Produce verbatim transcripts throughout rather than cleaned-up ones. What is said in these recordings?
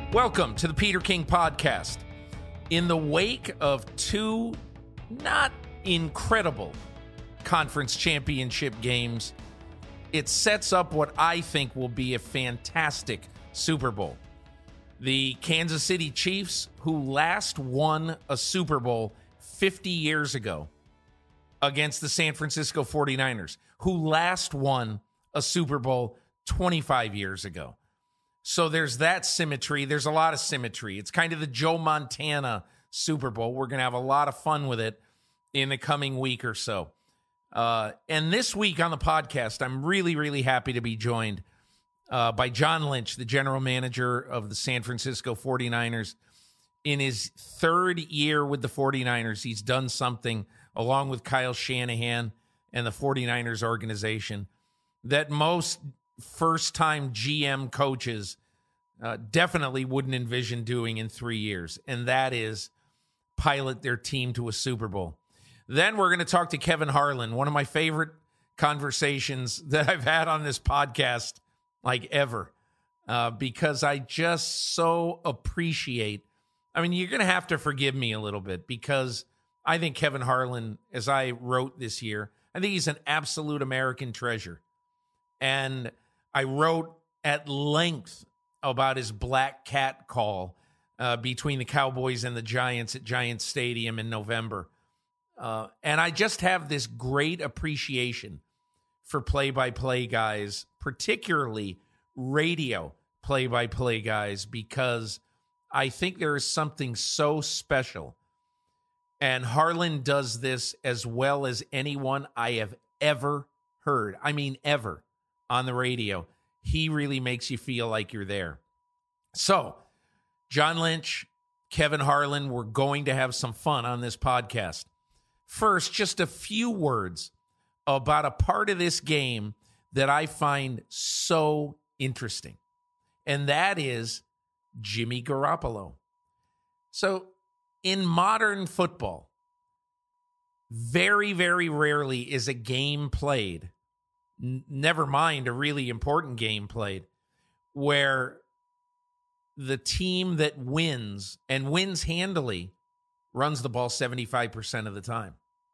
Welcome to the Peter King Podcast. In the wake of two not incredible conference championship games, it sets up what I think will be a fantastic Super Bowl. The Kansas City Chiefs, who last won a Super Bowl fifty years ago against the San Francisco forty-niners, who last won a Super Bowl twenty-five years ago. So there's that symmetry. There's a lot of symmetry. It's kind of the Joe Montana Super Bowl. We're going to have a lot of fun with it in the coming week or so. Uh, and this week on the podcast, I'm really, really happy to be joined uh, by John Lynch, the general manager of the San Francisco forty-niners. In his third year with the forty-niners, he's done something along with Kyle Shanahan and the forty-niners organization that most first-time G M coaches uh, definitely wouldn't envision doing in three years, and that is pilot their team to a Super Bowl. Then we're going to talk to Kevin Harlan, one of my favorite conversations that I've had on this podcast, like ever, uh, because I just so appreciate, I mean, you're going to have to forgive me a little bit, because I think Kevin Harlan, as I wrote this year, I think he's an absolute American treasure. And I wrote at length about his black cat call uh, between the Cowboys and the Giants at Giants Stadium in November. Uh, and I just have this great appreciation for play-by-play guys, particularly radio play-by-play guys, because I think there is something so special. And Harlan does this as well as anyone I have ever heard. I mean, ever. On the radio. He really makes you feel like you're there. So, John Lynch, Kevin Harlan, we're going to have some fun on this podcast. First, just a few words about a part of this game that I find so interesting, and that is Jimmy Garoppolo. So, in modern football, very, very rarely is a game played, never mind a really important game played, where the team that wins and wins handily runs the ball seventy-five percent of the time.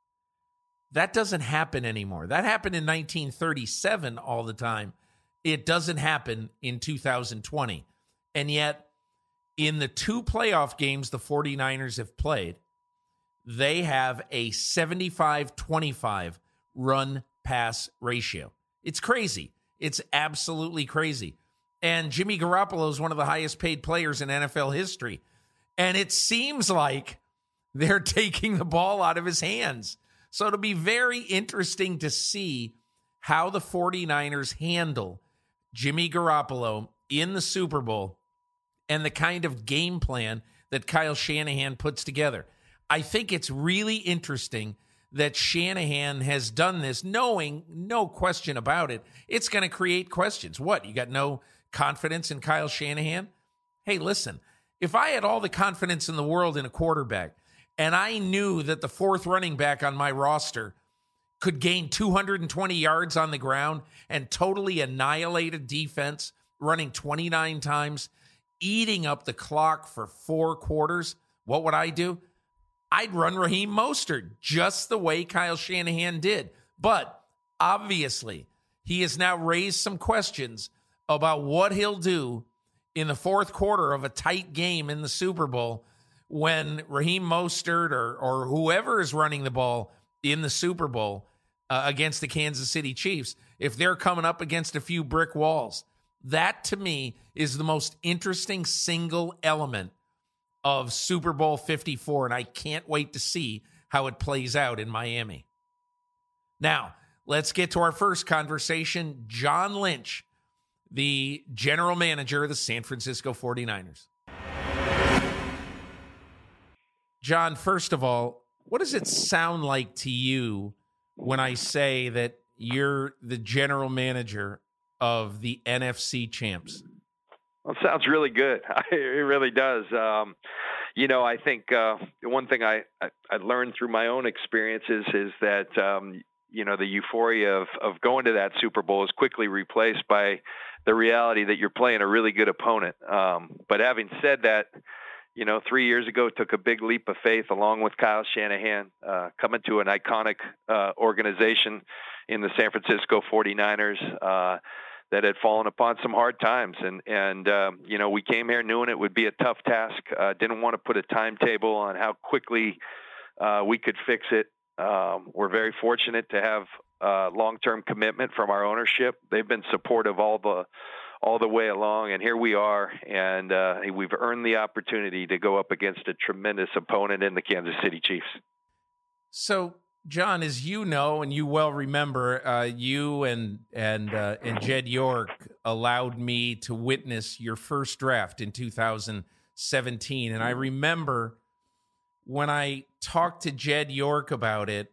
That doesn't happen anymore. That happened in nineteen thirty-seven all the time. It doesn't happen in two thousand twenty. And yet, in the two playoff games the forty-niners have played, they have a seventy-five twenty-five run-pass ratio. It's crazy. It's absolutely crazy. And Jimmy Garoppolo is one of the highest paid players in N F L history. And it seems like they're taking the ball out of his hands. So it'll be very interesting to see how the forty-niners handle Jimmy Garoppolo in the Super Bowl and the kind of game plan that Kyle Shanahan puts together. I think it's really interesting that Shanahan has done this, knowing, no question about it, it's going to create questions. What, you got no confidence in Kyle Shanahan? Hey, listen, if I had all the confidence in the world in a quarterback, and I knew that the fourth running back on my roster could gain two hundred twenty yards on the ground and totally annihilate a defense, running twenty-nine times, eating up the clock for four quarters, what would I do? I'd run Raheem Mostert just the way Kyle Shanahan did. But obviously, he has now raised some questions about what he'll do in the fourth quarter of a tight game in the Super Bowl when Raheem Mostert or, or whoever is running the ball in the Super Bowl uh, against the Kansas City Chiefs, if they're coming up against a few brick walls. That, to me, is the most interesting single element of Super Bowl fifty-four, and I can't wait to see how it plays out in Miami. Now, let's get to our first conversation. John Lynch, the general manager of the San Francisco forty-niners. John, first of all, what does it sound like to you when I say that you're the general manager of the N F C champs? Well, it sounds really good. It really does. Um, you know, I think uh, one thing I, I, I learned through my own experiences is that um, you know, the euphoria of, of going to that Super Bowl is quickly replaced by the reality that you're playing a really good opponent. Um, but having said that, you know, three years ago, took a big leap of faith along with Kyle Shanahan, uh, coming to an iconic uh, organization in the San Francisco forty-niners uh, that had fallen upon some hard times. And, and um, you know, we came here knowing it would be a tough task, uh, didn't want to put a timetable on how quickly uh, we could fix it. Um, we're very fortunate to have uh, long-term commitment from our ownership. They've been supportive all the all the way along, and here we are, and uh, we've earned the opportunity to go up against a tremendous opponent in the Kansas City Chiefs. So, John, as you know, and you well remember, uh, you and and uh, and Jed York allowed me to witness your first draft in two thousand seventeen, and I remember when I talked to Jed York about it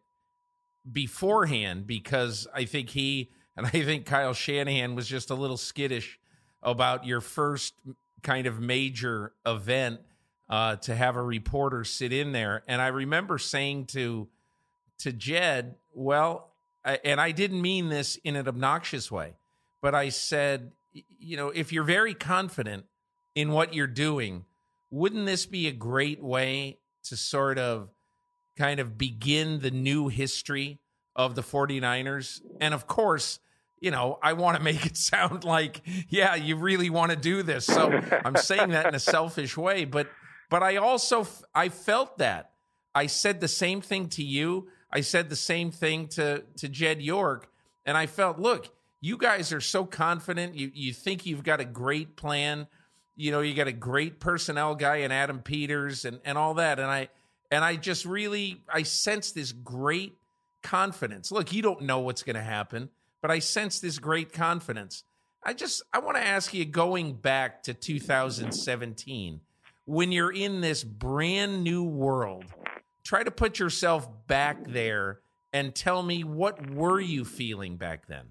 beforehand, because I think he and I think Kyle Shanahan was just a little skittish about your first kind of major event uh, to have a reporter sit in there. And I remember saying to to Jed, well, I, and I didn't mean this in an obnoxious way, but I said, you know, if you're very confident in what you're doing, wouldn't this be a great way to sort of kind of begin the new history of the forty-niners? And of course, you know, I want to make it sound like, yeah, you really want to do this. So I'm saying that in a selfish way, but but I also, I felt that. I said the same thing to you. I said the same thing to, to Jed York. And I felt, look, you guys are so confident. You, you think you've got a great plan. You know, you got a great personnel guy in Adam Peters and, and all that. And I, and I just really, I sense this great confidence. Look, you don't know what's going to happen, but I sense this great confidence. I just, I want to ask you, going back to two thousand seventeen, when you're in this brand new world, try to put yourself back there and tell me, what were you feeling back then?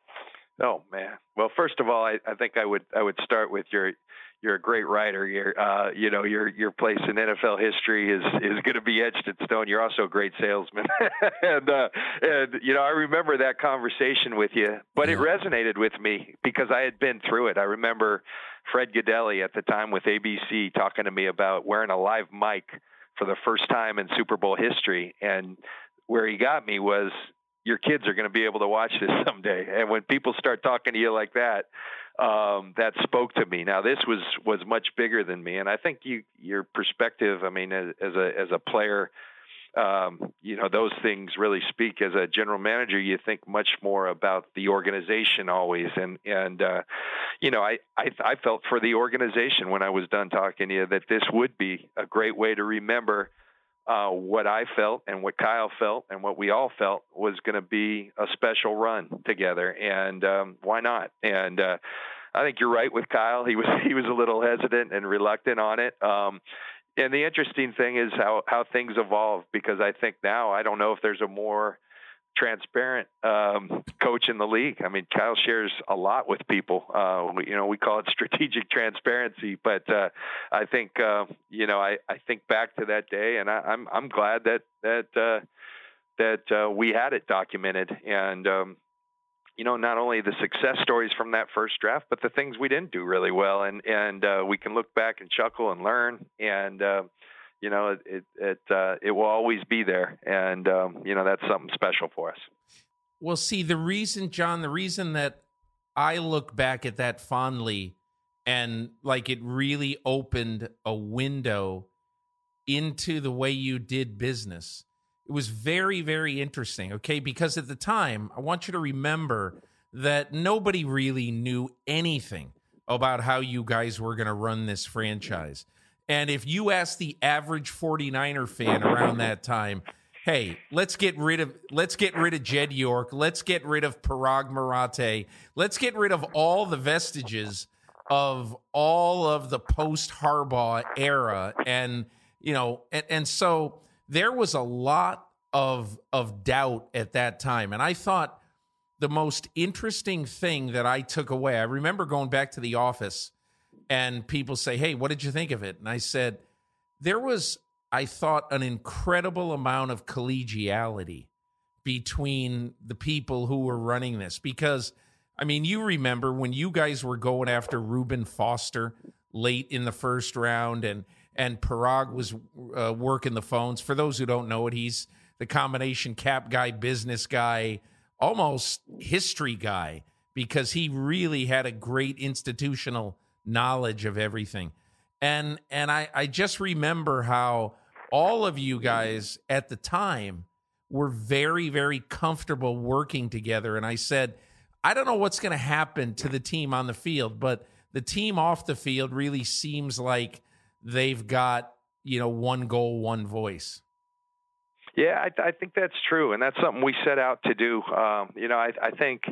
Oh man. Well, first of all, I, I think I would, I would start with your, you're a great writer. You're, uh, you know, your your place in N F L history is is going to be etched in stone. You're also a great salesman, and uh, and you know, I remember that conversation with you, but yeah. It resonated with me because I had been through it. I remember Fred Gaudelli at the time with A B C talking to me about wearing a live mic for the first time in Super Bowl history, and where he got me was, your kids are going to be able to watch this someday. And when people start talking to you like that, um, that spoke to me. Now, this was, was much bigger than me. And I think you, your perspective, I mean, as, as a, as a player, um, you know, those things really speak. As a general manager, you think much more about the organization always. And, and, uh, you know, I, I, I felt for the organization when I was done talking to you that this would be a great way to remember Uh, what I felt and what Kyle felt and what we all felt was going to be a special run together. And um, why not? And uh, I think you're right with Kyle. He was he was a little hesitant and reluctant on it. Um, and the interesting thing is how, how things evolve, because I think now I don't know if there's a more transparent um, coach in the league. I mean, Kyle shares a lot with people. Uh, we, you know, we call it strategic transparency, but uh, I think, uh, you know, I, I think back to that day, and I, I'm, I'm glad that, that, uh, that uh, we had it documented. And, um, you know, not only the success stories from that first draft, but the things we didn't do really well. And, and uh, we can look back and chuckle and learn. And, uh, you know, it it uh, it will always be there, and um, you know, that's something special for us. Well, see, the reason, John, the reason that I look back at that fondly, and like it really opened a window into the way you did business. It was very, very interesting. Okay, because at the time, I want you to remember that nobody really knew anything about how you guys were going to run this franchise. And if you ask the average forty-niner fan around that time, hey, let's get rid of let's get rid of Jed York, let's get rid of Parag Marathe, let's get rid of all the vestiges of all of the post-Harbaugh era, and you know, and, and so there was a lot of of doubt at that time. And I thought the most interesting thing that I took away, I remember going back to the office. And people say, hey, what did you think of it? And I said, there was, I thought, an incredible amount of collegiality between the people who were running this. Because, I mean, you remember when you guys were going after Reuben Foster late in the first round, and and Parag was uh, working the phones. For those who don't know it, he's the combination cap guy, business guy, almost history guy, because he really had a great institutional knowledge of everything. And and I, I just remember how all of you guys at the time were very, very comfortable working together. And I said, I don't know what's going to happen to the team on the field, but the team off the field really seems like they've got, you know, one goal, one voice. Yeah, I, I think that's true. And that's something we set out to do. Um, you know, I, I think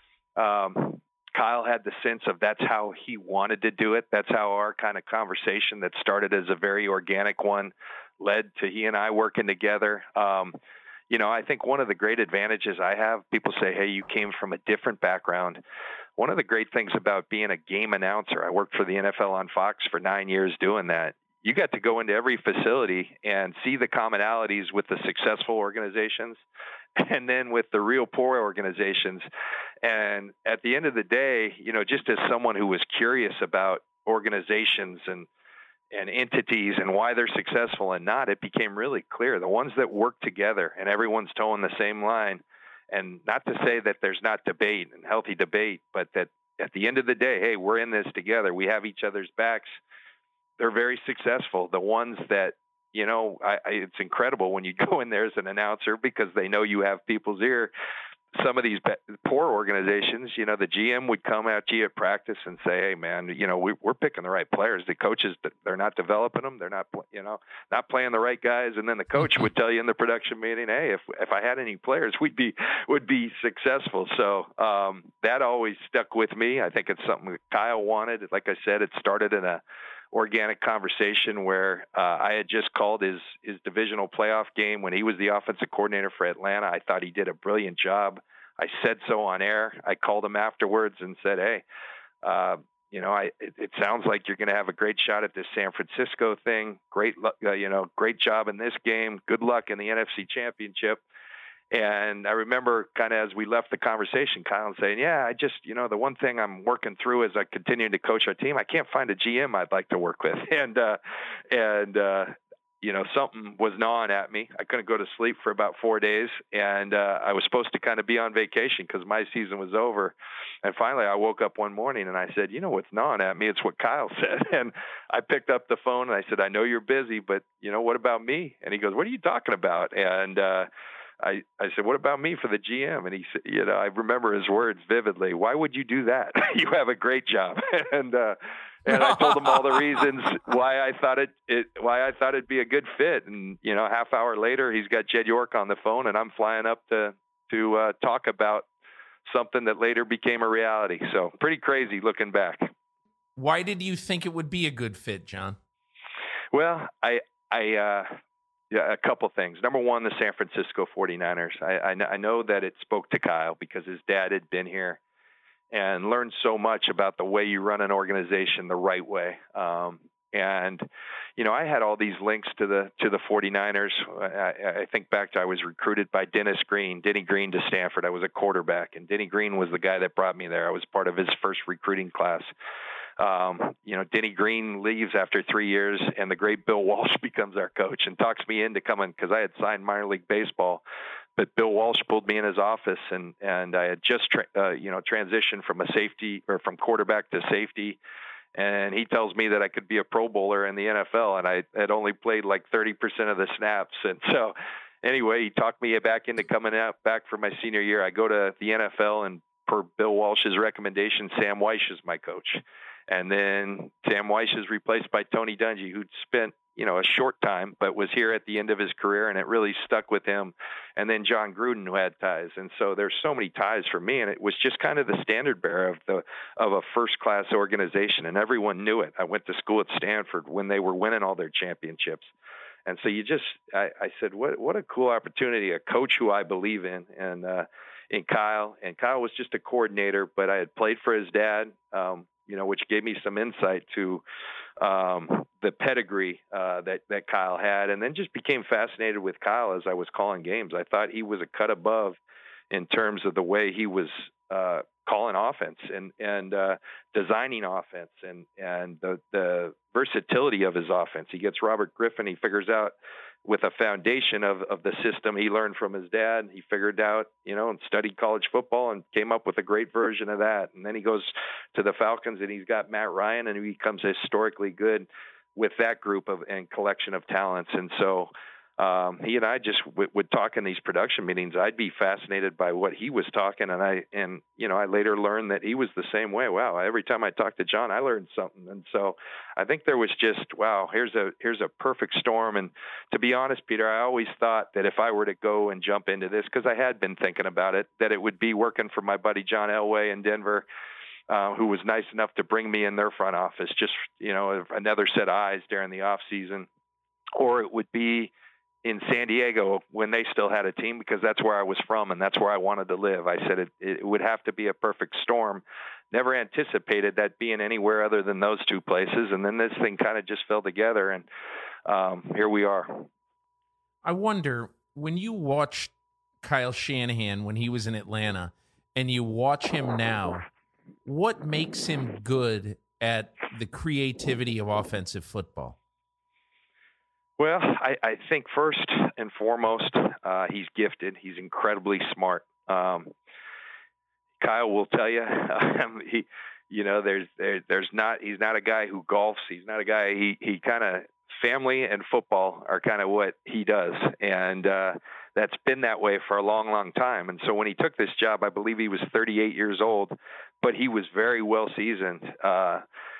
um, Kyle had the sense of that's how he wanted to do it. That's how our kind of conversation that started as a very organic one led to he and I working together. Um, you know, I think one of the great advantages I have, people say, hey, you came from a different background. One of the great things about being a game announcer, I worked for the N F L on Fox for nine years doing that. You got to go into every facility and see the commonalities with the successful organizations and then with the real poor organizations. And at the end of the day, you know, just as someone who was curious about organizations and and entities and why they're successful and not, it became really clear. The ones that work together and everyone's towing the same line, and not to say that there's not debate and healthy debate, but that at the end of the day, hey, we're in this together. We have each other's backs. They're very successful. The ones that, you know, I, I, it's incredible when you go in there as an announcer because they know you have people's ear. Some of these poor organizations, you know, the G M would come at you at practice and say, hey, man, you know, we, we're picking the right players. The coaches, they're not developing them. They're not, you know, not playing the right guys. And then the coach would tell you in the production meeting, hey, if if I had any players, we'd be would be successful. So um, that always stuck with me. I think it's something that Kyle wanted. Like I said, it started in a organic conversation where uh, I had just called his his divisional playoff game when he was the offensive coordinator for Atlanta. I thought he did a brilliant job. I said so on air. I called him afterwards and said, hey, uh, you know, I, it, it sounds like you're going to have a great shot at this San Francisco thing. Great, uh, you know, great job in this game. Good luck in the N F C Championship. And I remember kind of as we left the conversation, Kyle saying, yeah, I just, you know, the one thing I'm working through as I continue to coach our team, I can't find a G M I'd like to work with. And, uh, and, uh, you know, something was gnawing at me. I couldn't go to sleep for about four days. And uh, I was supposed to kind of be on vacation because my season was over. And finally, I woke up one morning and I said, you know what's gnawing at me? It's what Kyle said. And I picked up the phone and I said, I know you're busy, but, you know, what about me? And he goes, what are you talking about? And uh, I, I said, what about me for the G M? And he said, you know, I remember his words vividly. Why would you do that? You have a great job. and, uh, and I told him all the reasons why I thought it, it, why I thought it'd be a good fit. And, you know, a half hour later, he's got Jed York on the phone and I'm flying up to, to uh, talk about something that later became a reality. So pretty crazy looking back. Why did you think it would be a good fit, John? Well, I, I, uh, yeah, a couple things. Number one, the San Francisco forty-niners. I, I, I know that it spoke to Kyle because his dad had been here and learned so much about the way you run an organization the right way. Um, and, you know, I had all these links to the to the forty-niners. I, I think back to I was recruited by Dennis Green, Denny Green to Stanford. I was a quarterback, and Denny Green was the guy that brought me there. I was part of his first recruiting class. Um, you know, Denny Green leaves after three years, and the great Bill Walsh becomes our coach and talks me into coming because I had signed minor league baseball. But Bill Walsh pulled me in his office, and and I had just tra- uh, you know transitioned from a safety or from quarterback to safety, and he tells me that I could be a Pro Bowler in the N F L, and I had only played like thirty percent of the snaps, and so anyway, he talked me back into coming out back for my senior year. I go to the N F L, and per Bill Walsh's recommendation, Sam Weish is my coach. And then Sam Weish is replaced by Tony Dungy, who'd spent, you know, a short time, but was here at the end of his career, and it really stuck with him. And then John Gruden, who had ties. And so there's so many ties for me, and it was just kind of the standard bearer of the of a first-class organization, and everyone knew it. I went to school at Stanford when they were winning all their championships. And so you just, I, I said, what what a cool opportunity, a coach who I believe in, and uh, in Kyle. And Kyle was just a coordinator, but I had played for his dad. Um, you know, which gave me some insight to um, the pedigree uh, that that Kyle had, and then just became fascinated with Kyle as I was calling games. I thought he was a cut above in terms of the way he was uh, calling offense and and uh, designing offense and and the the versatility of his offense. He gets Robert Griffin. He figures out with a foundation of, of the system he learned from his dad. He figured out, you know, and studied college football and came up with a great version of that. And then he goes to the Falcons and he's got Matt Ryan, and he becomes historically good with that group of and collection of talents. And so um, he and I just w- would talk in these production meetings. I'd be fascinated by what he was talking. And I, and, you know, I later learned that he was the same way. Wow. Every time I talked to John, I learned something. And so I think there was just, wow, here's a, here's a perfect storm. And to be honest, Peter, I always thought that if I were to go and jump into this, because I had been thinking about it, that it would be working for my buddy John Elway in Denver, uh, who was nice enough to bring me in their front office, just, you know, another set of eyes during the off season, or it would be in San Diego when they still had a team, because that's where I was from and that's where I wanted to live. I said it, it would have to be a perfect storm. Never anticipated that being anywhere other than those two places. And then this thing kind of just fell together, and um, here we are. I wonder, when you watched Kyle Shanahan when he was in Atlanta and you watch him now, what makes him good at the creativity of offensive football? Well, I, I think first and foremost, uh, he's gifted. He's incredibly smart. Um, Kyle will tell you, um, he, you know, there's there, there's not. He's not a guy who golfs. He's not a guy. He he kind of family and football are kind of what he does, and uh, that's been that way for a long, long time. And so when he took this job, I believe he was thirty-eight years old, but he was very well seasoned uh,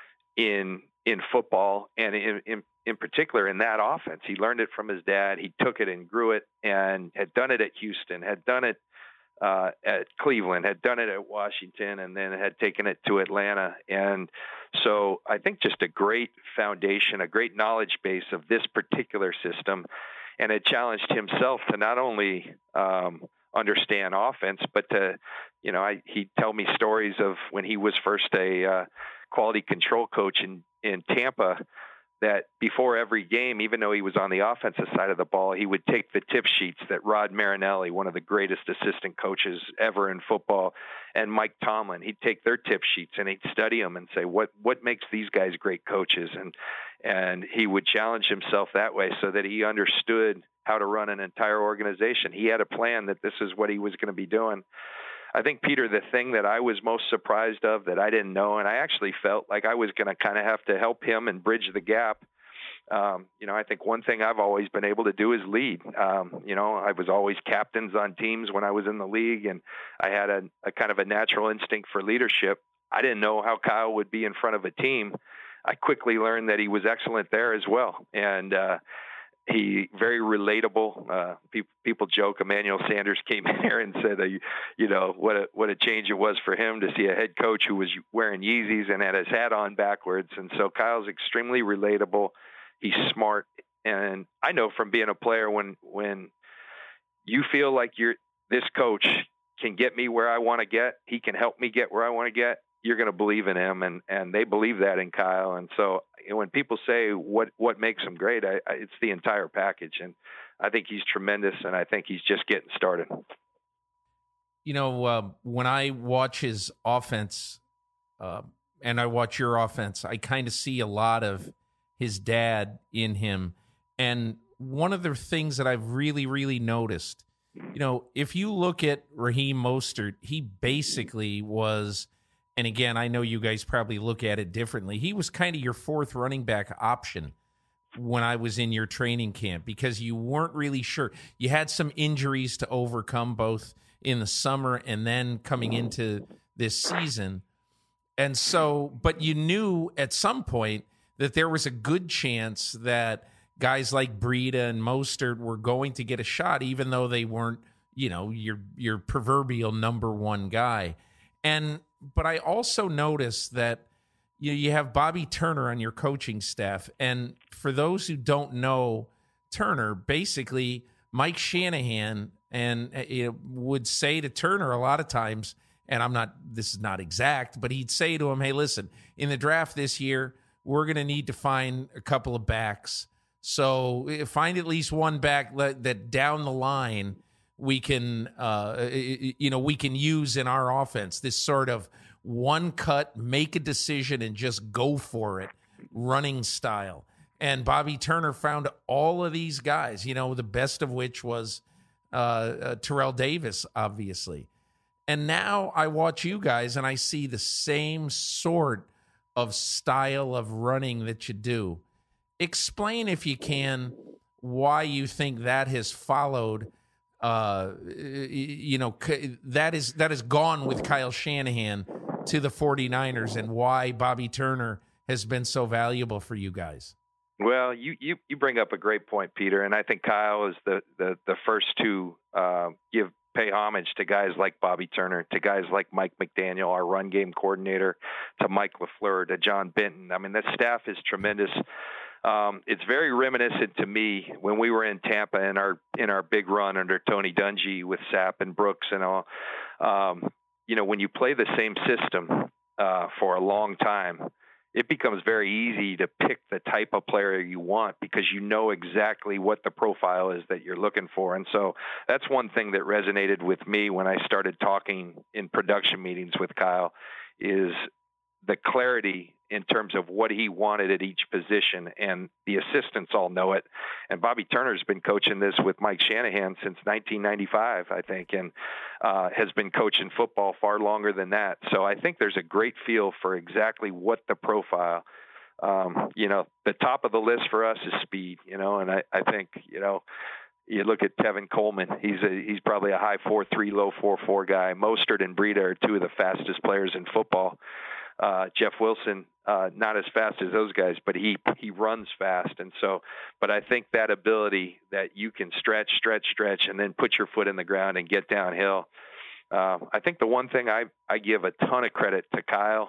in in football and in, in in particular in that offense. He learned it from his dad. He took it and grew it, and had done it at Houston, had done it uh, at Cleveland, had done it at Washington, and then had taken it to Atlanta. And so I think just a great foundation, a great knowledge base of this particular system, and it challenged himself to not only um, understand offense, but to, you know, I, he'd tell me stories of when he was first a uh, quality control coach in, in Tampa, that before every game, even though he was on the offensive side of the ball, he would take the tip sheets that Rod Marinelli, one of the greatest assistant coaches ever in football, and Mike Tomlin, he'd take their tip sheets and he'd study them and say, what what makes these guys great coaches? And and he would challenge himself that way so that he understood how to run an entire organization. He had a plan that this is what he was going to be doing. I think, Peter, the thing that I was most surprised of that I didn't know, and I actually felt like I was going to kind of have to help him and bridge the gap. Um, you know, I think one thing I've always been able to do is lead. Um, you know, I was always captains on teams when I was in the league, and I had a, a kind of a natural instinct for leadership. I didn't know how Kyle would be in front of a team. I quickly learned that he was excellent there as well. And, uh, He very relatable. Uh, people, people joke. Emmanuel Sanders came in here and said, uh, you, you know, what a what a change it was for him to see a head coach who was wearing Yeezys and had his hat on backwards. And so Kyle's extremely relatable. He's smart, and I know from being a player, when when you feel like you're this coach can get me where I want to get, he can help me get where I want to get, you're going to believe in him, and and they believe that in Kyle. And so when people say what what makes him great, I, I, it's the entire package, and I think he's tremendous, and I think he's just getting started. You know, uh, when I watch his offense, uh, and I watch your offense, I kind of see a lot of his dad in him. And one of the things that I've really, really noticed, you know, if you look at Raheem Mostert, he basically was. And again, I know you guys probably look at it differently. He was kind of your fourth running back option when I was in your training camp, because you weren't really sure. You had some injuries to overcome both in the summer and then coming into this season. And so, but you knew at some point that there was a good chance that guys like Breida and Mostert were going to get a shot, even though they weren't, you know, your your proverbial number one guy. And but I also noticed that you you have Bobby Turner on your coaching staff. And for those who don't know Turner, basically Mike Shanahan and you know, would say to Turner a lot of times, and I'm not, this is not exact, but he'd say to him, hey, listen, in the draft this year, we're going to need to find a couple of backs. So find at least one back that down the line we can, uh, you know, we can use in our offense. This sort of one cut, make a decision and just go for it running style. And Bobby Turner found all of these guys, you know, the best of which was uh, uh, Terrell Davis, obviously. And now I watch you guys and I see the same sort of style of running that you do. Explain, if you can, why you think that has followed, uh, you know, that is that has gone with Kyle Shanahan to the 49ers, and why Bobby Turner has been so valuable for you guys. Well, you, you, you bring up a great point, Peter, and I think Kyle is the, the, the first to uh, give pay homage to guys like Bobby Turner, to guys like Mike McDaniel, our run game coordinator, to Mike LaFleur, to John Benton. I mean, that staff is tremendous. Um, it's very reminiscent to me when we were in Tampa in our in our big run under Tony Dungy with Sapp and Brooks and all. Um, you know, when you play the same system uh, for a long time, it becomes very easy to pick the type of player you want because you know exactly what the profile is that you're looking for. And so that's one thing that resonated with me when I started talking in production meetings with Kyle, is the clarity in terms of what he wanted at each position, and the assistants all know it. And Bobby Turner's been coaching this with Mike Shanahan since nineteen ninety-five, I think, and uh, has been coaching football far longer than that. So I think there's a great feel for exactly what the profile, um, you know, the top of the list for us is speed, you know, and I, I think, you know, you look at Tevin Coleman, he's a, he's probably a high four three, low four four guy. Mostert and Breida are two of the fastest players in football. Uh, Jeff Wilson, uh, not as fast as those guys, but he he runs fast. And so, but I think that ability that you can stretch, stretch, stretch, and then put your foot in the ground and get downhill. Uh, I think the one thing I, I give a ton of credit to Kyle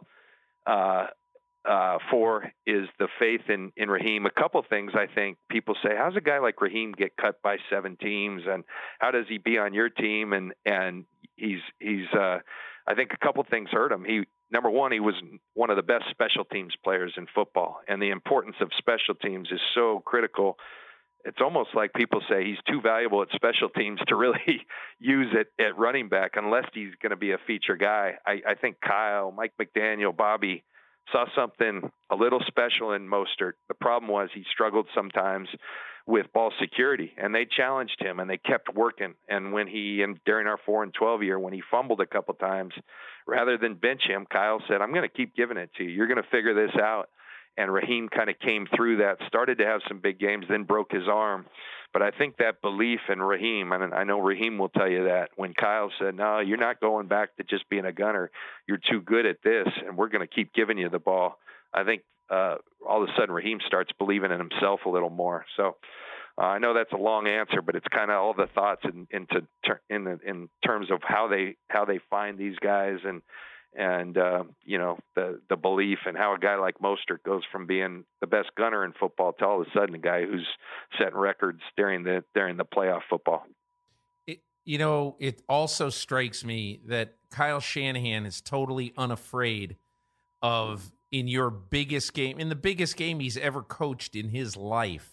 uh, uh, for is the faith in, in Raheem. A couple things I think people say, how's a guy like Raheem get cut by seven teams, and how does he be on your team? And and he's he's uh, I think a couple things hurt him. He Number one, he was one of the best special teams players in football, and the importance of special teams is so critical. It's almost like people say he's too valuable at special teams to really use it at running back unless he's going to be a feature guy. I, I think Kyle, Mike McDaniel, Bobby saw something a little special in Mostert. The problem was he struggled sometimes with ball security, and they challenged him and they kept working. And when he, and during our four and twelve year, when he fumbled a couple times, rather than bench him, Kyle said, I'm going to keep giving it to you. You're going to figure this out. And Raheem kind of came through that, started to have some big games, then broke his arm. But I think that belief in Raheem, and I know Raheem will tell you that, when Kyle said, no, you're not going back to just being a gunner. You're too good at this, and we're going to keep giving you the ball. I think uh, all of a sudden Raheem starts believing in himself a little more. So uh, I know that's a long answer, but it's kind of all the thoughts in, into ter- in, the, in terms of how they how they find these guys, and and uh, you know, the the belief, and how a guy like Mostert goes from being the best gunner in football to all of a sudden a guy who's setting records during the during the playoff football. It, you know, it also strikes me that Kyle Shanahan is totally unafraid of, in your biggest game, in the biggest game he's ever coached in his life,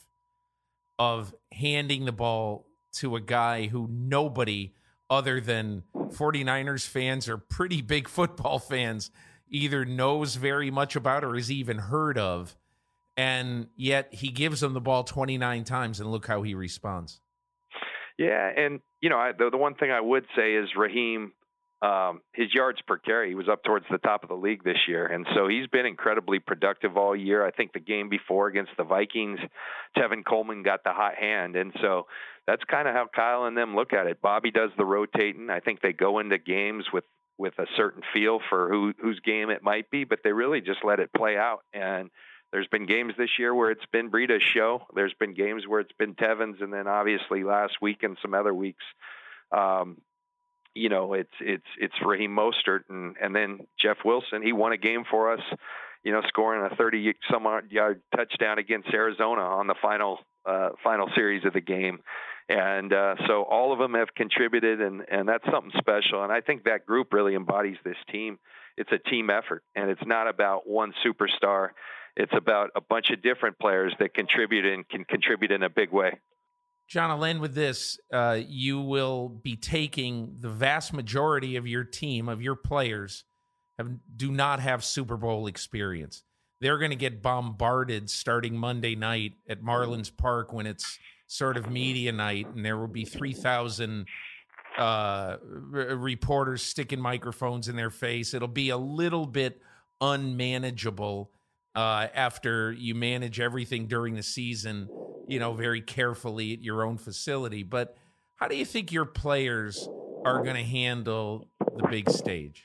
of handing the ball to a guy who nobody other than 49ers fans or pretty big football fans either knows very much about or has even heard of. And yet he gives them the ball twenty-nine times, and look how he responds. Yeah, and, you know, I, the, the one thing I would say is Raheem, um, his yards per carry, he was up towards the top of the league this year. And so he's been incredibly productive all year. I think the game before against the Vikings, Tevin Coleman got the hot hand. And so that's kind of how Kyle and them look at it. Bobby does the rotating. I think they go into games with, with a certain feel for who, whose game it might be, but they really just let it play out. And there's been games this year where it's been Breida's show. There's been games where it's been Tevin's, and then obviously last week and some other weeks, um, you know, it's it's it's Raheem Mostert, and and then Jeff Wilson. He won a game for us, you know, scoring a thirty-some-yard touchdown against Arizona on the final uh, final series of the game. And uh, so all of them have contributed, and, and that's something special. And I think that group really embodies this team. It's a team effort, and it's not about one superstar. It's about a bunch of different players that contribute and can contribute in a big way. John, I'll end with this. Uh, you will be taking the vast majority of your team, of your players, have, do not have Super Bowl experience. They're going to get bombarded starting Monday night at Marlins Park when it's sort of media night, and there will be three thousand uh, r- reporters sticking microphones in their face. It'll be a little bit unmanageable uh, after you manage everything during the season, you know, very carefully at your own facility. But how do you think your players are going to handle the big stage?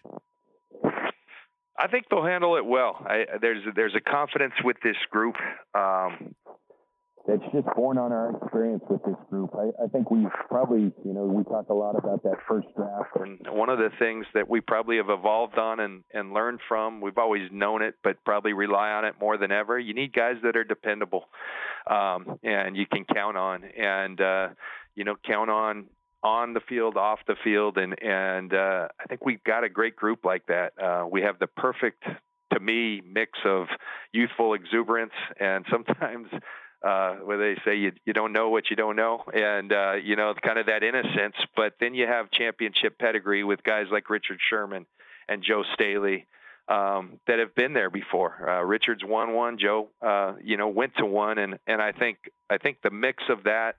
I think they'll handle it well. I, there's there's a confidence with this group. Um, That's just born on our experience with this group. I, I think we've probably, you know, we talk a lot about that first draft. And one of the things that we probably have evolved on and, and learned from, we've always known it, but probably rely on it more than ever. You need guys that are dependable, um, and you can count on, and, uh, you know, count on on the field, off the field. And, and uh, I think we've got a great group like that. Uh, we have the perfect, to me, mix of youthful exuberance and sometimes Uh, where they say you you don't know what you don't know, and uh, you know, kind of that innocence. But then you have championship pedigree with guys like Richard Sherman and Joe Staley um, that have been there before. Uh, Richard's won one, Joe, uh, you know, went to one, and and I think I think the mix of that.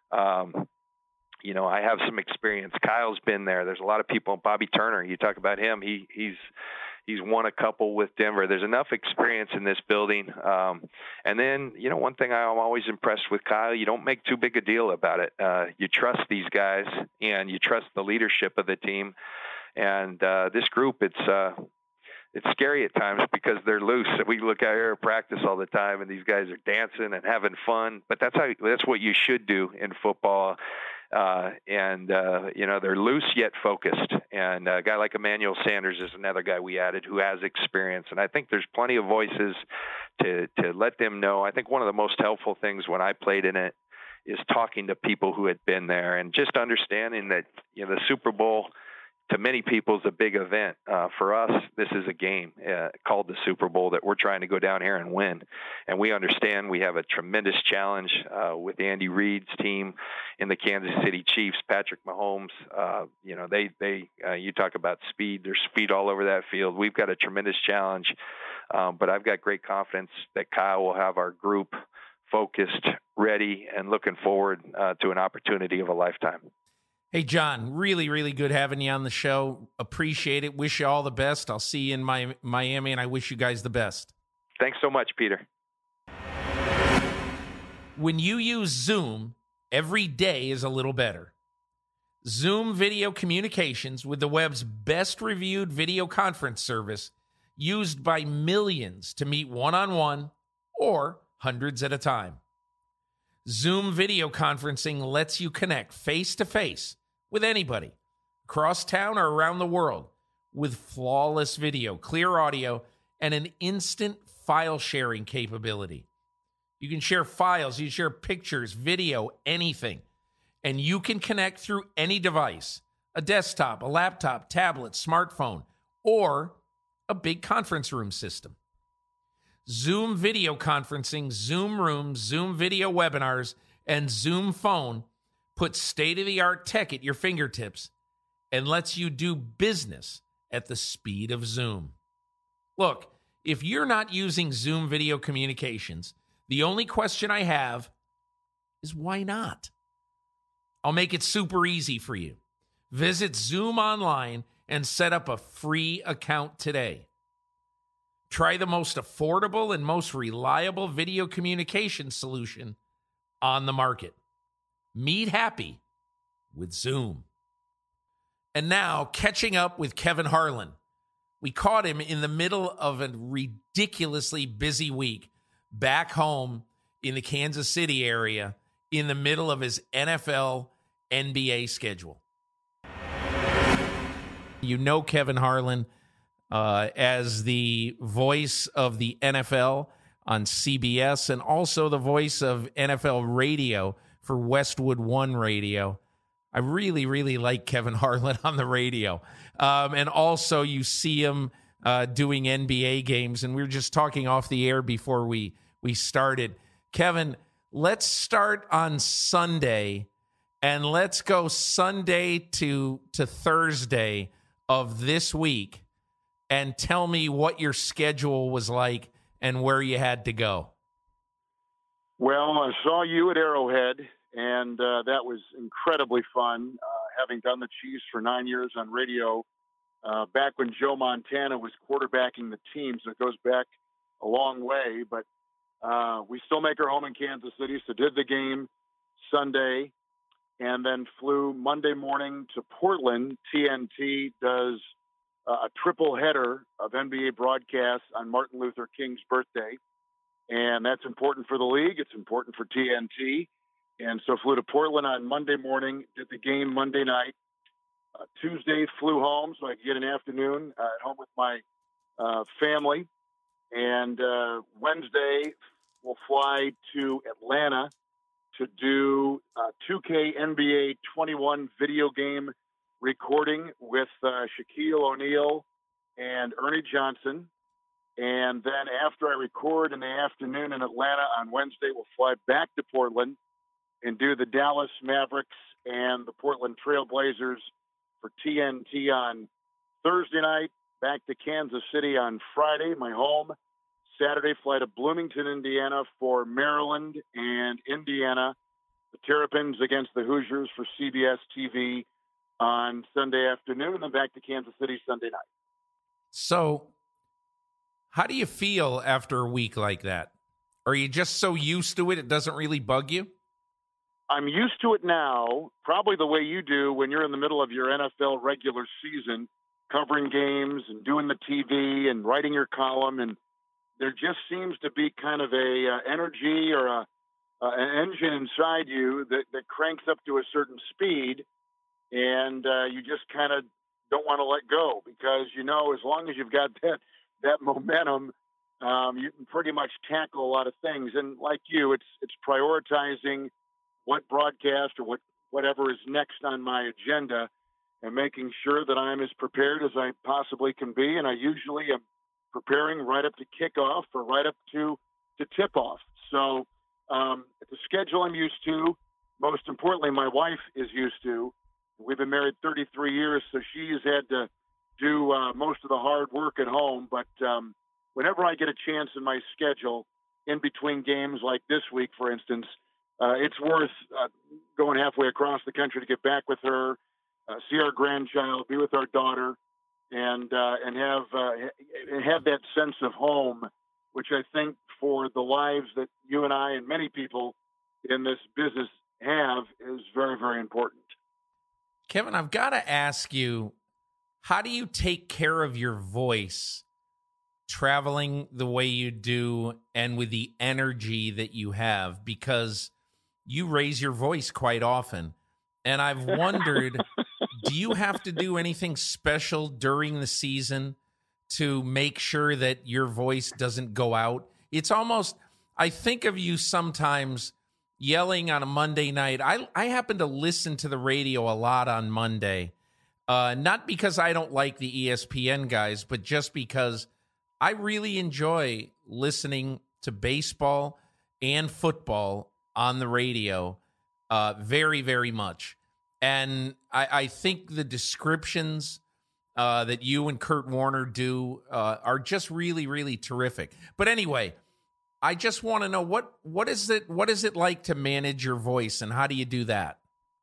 Um, you know, I have some experience. Kyle's been there. There's a lot of people. Bobby Turner, you talk about him. He he's He's won a couple with Denver. There's enough experience in this building. Um, and then, you know, one thing I'm always impressed with Kyle, you don't make too big a deal about it. Uh, you trust these guys, and you trust the leadership of the team. And uh, this group, it's uh, it's scary at times because they're loose. We look out here at practice all the time, and these guys are dancing and having fun. But that's how that's what you should do in football. Uh, and, uh, you know, they're loose yet focused. And a guy like Emmanuel Sanders is another guy we added who has experience. And I think there's plenty of voices to, to let them know. I think one of the most helpful things when I played in it is talking to people who had been there and just understanding that, you know, the Super Bowl to many people is a big event. Uh, for us, this is a game uh, called the Super Bowl that we're trying to go down here and win. And we understand we have a tremendous challenge uh, with Andy Reid's team in the Kansas City Chiefs, Patrick Mahomes. Uh, you know, they, they uh, you talk about speed. There's speed all over that field. We've got a tremendous challenge. Um, but I've got great confidence that Kyle will have our group focused, ready, and looking forward uh, to an opportunity of a lifetime. Hey, John, really, really good having you on the show. Appreciate it. Wish you all the best. I'll see you in my, Miami, and I wish you guys the best. Thanks so much, Peter. When you use Zoom, every day is a little better. Zoom Video Communications, with the web's best-reviewed video conference service, used by millions to meet one-on-one or hundreds at a time. Zoom video conferencing lets you connect face-to-face with anybody, across town or around the world, with flawless video, clear audio, and an instant file sharing capability. You can share files, you can share pictures, video, anything. And you can connect through any device, a desktop, a laptop, tablet, smartphone, or a big conference room system. Zoom video conferencing, Zoom Rooms, Zoom video webinars, and Zoom Phone put state-of-the-art tech at your fingertips and lets you do business at the speed of Zoom. Look, if you're not using Zoom video communications, the only question I have is why not? I'll make it super easy for you. Visit Zoom online and set up a free account today. Try the most affordable and most reliable video communication solution on the market. Meet happy with Zoom. And now, catching up with Kevin Harlan. We caught him in the middle of a ridiculously busy week back home in the Kansas City area in the middle of his N F L N B A schedule. You know Kevin Harlan uh, as the voice of the N F L on C B S and also the voice of N F L radio for Westwood One Radio. I really, really like Kevin Harlan on the radio. Um, and also you see him uh, doing N B A games. And we were just talking off the air before we, we started. Kevin, let's start on Sunday, and let's go Sunday to, to Thursday of this week, and tell me what your schedule was like and where you had to go. Well, I saw you at Arrowhead, and uh, that was incredibly fun. Uh, having done the Chiefs for nine years on radio, uh, back when Joe Montana was quarterbacking the team, so it goes back a long way. But uh, we still make our home in Kansas City, so did the game Sunday, and then flew Monday morning to Portland. T N T does uh, a triple header of N B A broadcasts on Martin Luther King's birthday. And that's important for the league. It's important for T N T. And so flew to Portland on Monday morning, did the game Monday night. Uh, Tuesday flew home so I could get an afternoon uh, at home with my uh, family. And uh, Wednesday we'll fly to Atlanta to do uh, two K N B A twenty-one video game recording with uh, Shaquille O'Neal and Ernie Johnson. And then after I record in the afternoon in Atlanta on Wednesday, we'll fly back to Portland and do the Dallas Mavericks and the Portland Trail Blazers for T N T on Thursday night, back to Kansas City on Friday, my home. Saturday, fly to Bloomington, Indiana for Maryland and Indiana. The Terrapins against the Hoosiers for C B S T V on Sunday afternoon, and then back to Kansas City Sunday night. So, how do you feel after a week like that? Are you just so used to it, it doesn't really bug you? I'm used to it now, probably the way you do when you're in the middle of your N F L regular season, covering games and doing the T V and writing your column. And there just seems to be kind of a uh, energy or a, uh, an engine inside you that, that cranks up to a certain speed. And uh, you just kind of don't want to let go because, you know, as long as you've got that, that momentum, um, you can pretty much tackle a lot of things. And like you, it's it's prioritizing what broadcast or what whatever is next on my agenda and making sure that I'm as prepared as I possibly can be. And I usually am preparing right up to kickoff or right up to, to tip-off. So um, it's a schedule I'm used to. Most importantly, my wife is used to. We've been married thirty-three years, so she's had to do uh, most of the hard work at home. But um, whenever I get a chance in my schedule, in between games like this week, for instance, uh, it's worth uh, going halfway across the country to get back with her, uh, see our grandchild, be with our daughter, and uh, and have uh, have that sense of home, which I think for the lives that you and I and many people in this business have is very, very important. Kevin, I've got to ask you, how do you take care of your voice traveling the way you do and with the energy that you have? Because you raise your voice quite often. And I've wondered, do you have to do anything special during the season to make sure that your voice doesn't go out? It's almost, I think of you sometimes yelling on a Monday night. I, I happen to listen to the radio a lot on Monday. Uh, not because I don't like the E S P N guys, but just because I really enjoy listening to baseball and football on the radio uh, very, very much. And I, I think the descriptions uh, that you and Kurt Warner do uh, are just really, really terrific. But anyway, I just want to know, what what is it what is it like to manage your voice, and how do you do that?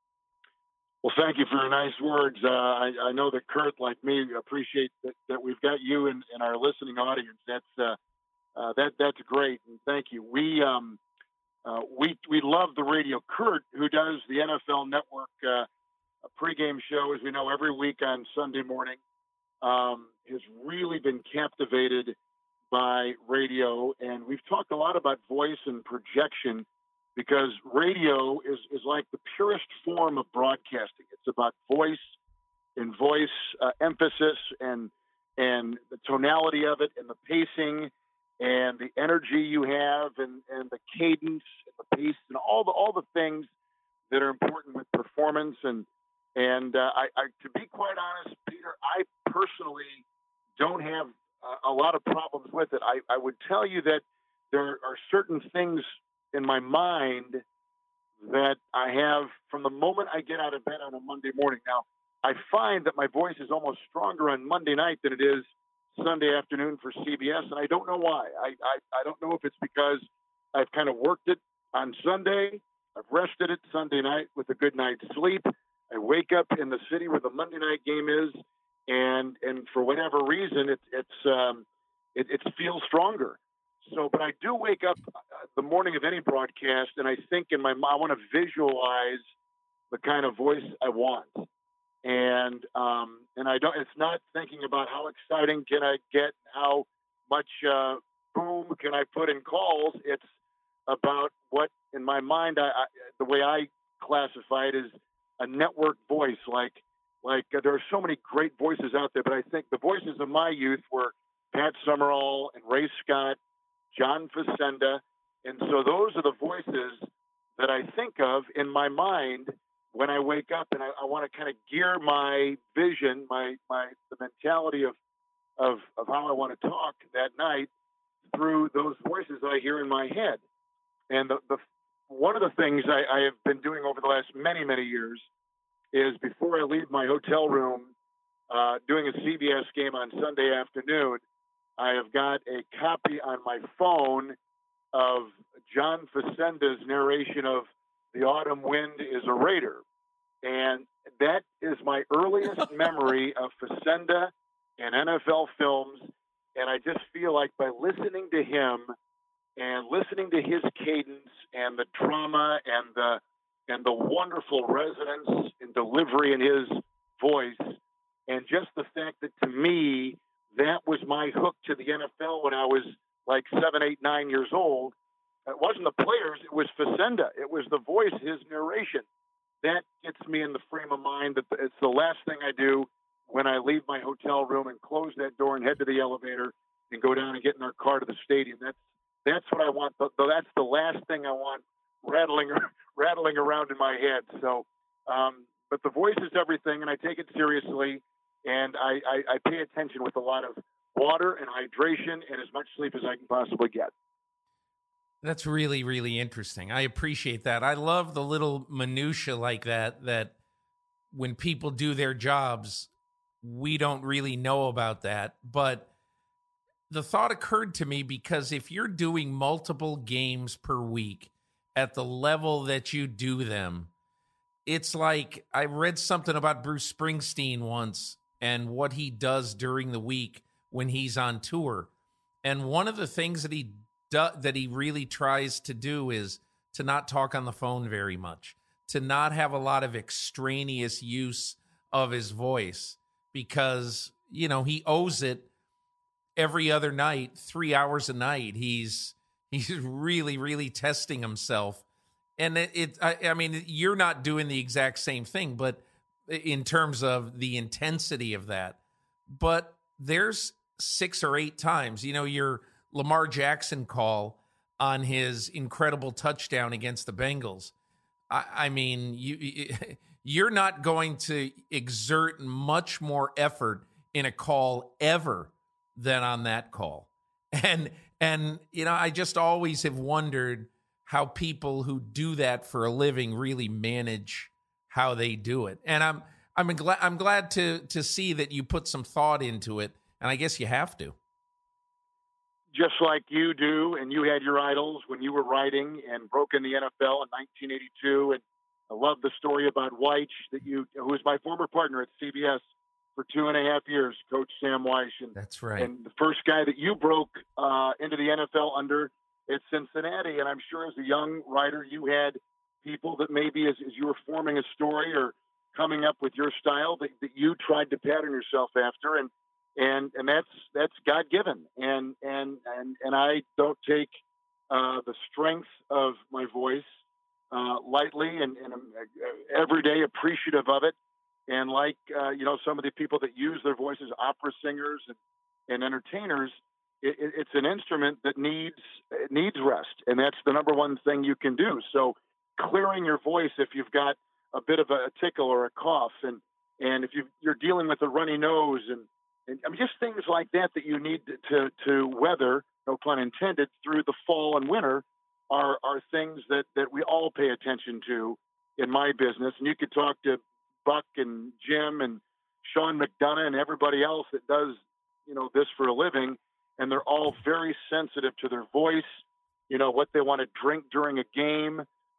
Well, thank you for your nice words. Uh, I, I know that Kurt, like me, appreciate that, that we've got you in, in our listening audience. That's uh, uh, that that's great, and thank you. We um, uh, we we love the radio. Kurt, who does the N F L Network uh, pregame show, as we know, every week on Sunday morning, um, has really been captivated by radio, and we've talked a lot about voice and projection, because radio is, is like the purest form of broadcasting. It's about voice and voice uh, emphasis and and the tonality of it and the pacing and the energy you have and, and the cadence and the pace and all the all the things that are important with performance. And and uh, I, I, to be quite honest, Peter, I personally don't have a, a lot of problems with it. I, I would tell you that there are certain things in my mind that I have from the moment I get out of bed on a Monday morning. Now, I find that my voice is almost stronger on Monday night than it is Sunday afternoon for C B S, and I don't know why. I, I, I don't know if it's because I've kind of worked it on Sunday, I've rested it Sunday night with a good night's sleep. I wake up in the city where the Monday night game is, and and for whatever reason, it, it's um, it, it feels stronger. So, but I do wake up the morning of any broadcast, and I think in my I want to visualize the kind of voice I want, and um, and I don't. It's not thinking about how exciting can I get, how much uh, boom can I put in calls. It's about what in my mind. I, I the way I classify it is a network voice. Like like uh, there are so many great voices out there, but I think the voices of my youth were Pat Summerall and Ray Scott, John Facenda. And so those are the voices that I think of in my mind when I wake up, and I, I want to kind of gear my vision, my, my, the mentality of, of, of how I want to talk that night through those voices I hear in my head. And the, the one of the things I, I have been doing over the last many, many years is before I leave my hotel room, uh, doing a C B S game on Sunday afternoon, I have got a copy on my phone of John Facenda's narration of The Autumn Wind is a Raider. And that is my earliest memory of Facenda and N F L films. And I just feel like by listening to him and listening to his cadence and the drama and the and the wonderful resonance and delivery in his voice, and just the fact that to me, that was my hook to the N F L when I was like seven, eight, nine years old. It wasn't the players, it was Facenda. It was the voice, his narration. That gets me in the frame of mind that it's the last thing I do when I leave my hotel room and close that door and head to the elevator and go down and get in our car to the stadium. That's that's what I want. That's the last thing I want rattling rattling around in my head. So, um, but the voice is everything, and I take it seriously. And I, I, I pay attention with a lot of water and hydration and as much sleep as I can possibly get. That's really, really interesting. I appreciate that. I love the little minutia like that, that when people do their jobs, we don't really know about that. But the thought occurred to me because if you're doing multiple games per week at the level that you do them, it's like I read something about Bruce Springsteen once and what he does during the week when he's on tour. And one of the things that he do, that he really tries to do is to not talk on the phone very much, to not have a lot of extraneous use of his voice, because, you know, he owes it every other night, three hours a night. He's he's really, really testing himself. And it, it I, I mean, you're not doing the exact same thing, but in terms of the intensity of that. But there's six or eight times, you know, your Lamar Jackson call on his incredible touchdown against the Bengals. I, I mean, you, you're not going to exert much more effort in a call ever than on that call. And, and, you know, I just always have wondered how people who do that for a living really manage how they do it. And I'm I'm glad I'm glad to to see that you put some thought into it, and I guess you have to. Just like you do, and you had your idols when you were writing and broke in the N F L in nineteen eighty-two. And I love the story about Weich, that you, who was my former partner at C B S for two and a half years, Coach Sam Weich. And, That's right. And the first guy that you broke uh, into the N F L under at Cincinnati. And I'm sure as a young writer, you had people that maybe as, as you were forming a story or coming up with your style that, that you tried to pattern yourself after. And, and, and that's, that's God given. And, and, and, and I don't take uh, the strength of my voice uh, lightly, and, and I'm every day appreciative of it. And like, uh, you know, some of the people that use their voices, opera singers and, and entertainers, it, it's an instrument that needs, it needs rest. And that's the number one thing you can do. So clearing your voice if you've got a bit of a tickle or a cough, and and if you you're dealing with a runny nose, and, and I mean just things like that that you need to to weather, no pun intended, through the fall and winter are are things that that we all pay attention to in my business. And you could talk to Buck and Jim and Sean McDonough and everybody else that does, you know, this for a living, and they're all very sensitive to their voice, you know, what they want to drink during a game,